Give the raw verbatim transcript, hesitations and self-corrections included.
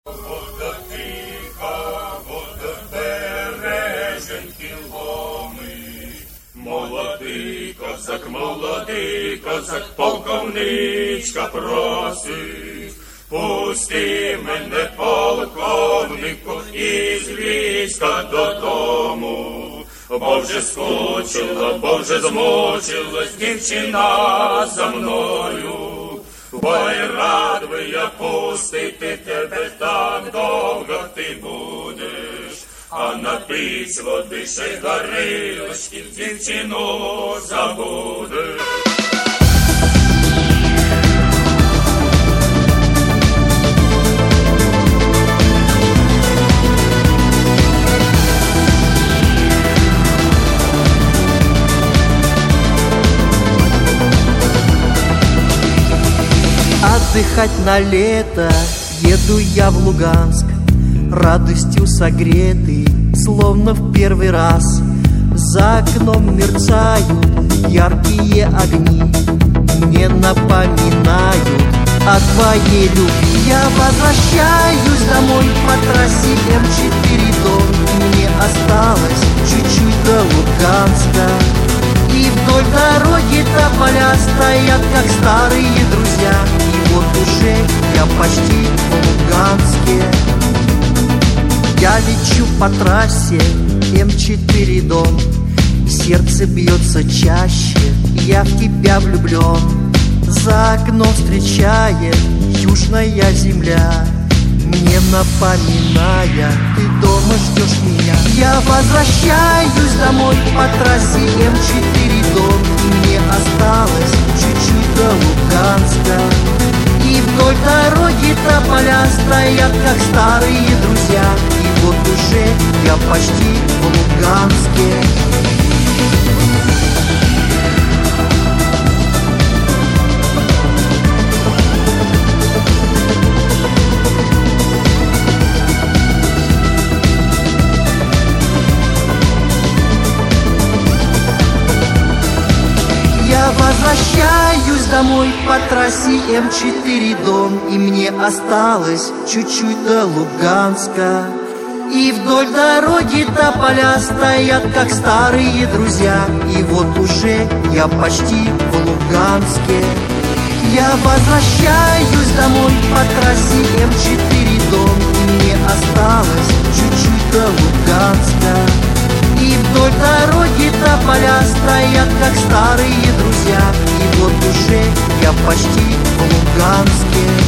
Вода тиха, вода береженьки ломи. Молодий козак, молодий козак, полковничка просить. Пусти мене, полковнику, із війська додому. Бо вже скучила, бо вже змучилась дівчина за мною. Ой, рад би я пустити тебе, так довго ти будеш, а напіть води ще й горілочки, дівчину забудеш. Отдыхать на лето еду я в Луганск, радостью согретый, словно в первый раз. За окном мерцают яркие огни, мне напоминают о твоей любви. Я возвращаюсь домой по трассе эм четыре Дон. Мне осталось чуть-чуть до Луганска, и вдоль дороги тополя стоят, как старые друзья. И вот уже я почти в Луганске. Я лечу по трассе эм четыре Дон, сердце бьется чаще, я в тебя влюблен. За окном встречает южная земля, мне напоминая, ты дома ждешь меня. Я возвращаюсь домой по трассе эм четыре Дон. Мне осталось чуть-чуть до Луганска, и вдоль дороги тополя стоят, как старые друзья. И вот уже я почти в Луганске. Я возвращаюсь домой по трассе эм четыре Дон, и мне осталось чуть-чуть до Луганска. И вдоль дороги тополя стоят, как старые друзья. И вот уже я почти в Луганске. Я возвращаюсь домой по трассе эм четыре Дон, и мне осталось чуть-чуть до Луганска. И вдоль дороги тополя стоят, как старые друзья. И вот уже я почти в Луганске.